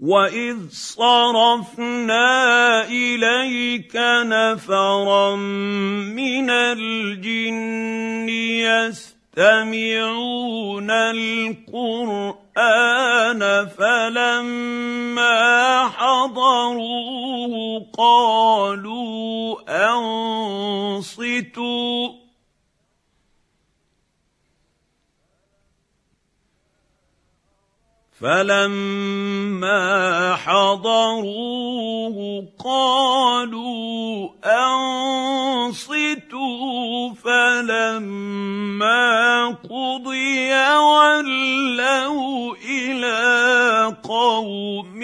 وَإِذْ صَرَفْنَا إِلَيْكَ نَفَرًا مِنَ الْجِنِّ يَسْتَمِعُونَ الْقُرْآنَ فَلَمَّا حَضَرُوهُ قَالُوا أَنصِتُوا فَلَمَّا حَضَرُوهُ قَالُوا أَنصِتُوا فَلَمَّا قُضِيَ وَلَّوْا إِلَىٰ قَوْمِهِم